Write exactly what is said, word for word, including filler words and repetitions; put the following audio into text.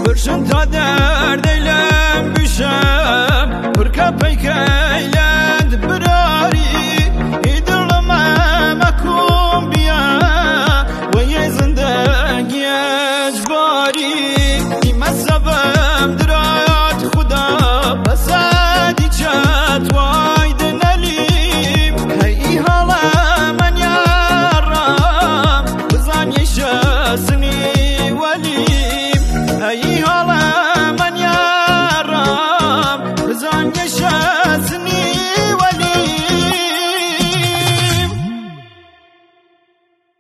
برشن تا دردیلم بشم برکا پیکیلند براری ایدلم مکم بیا و یه زندگی اجباری ایمه سبم درات خدا بسادی چت واید نلیم هی حالا من یارم بزن یه شسنی ولیم هی حالا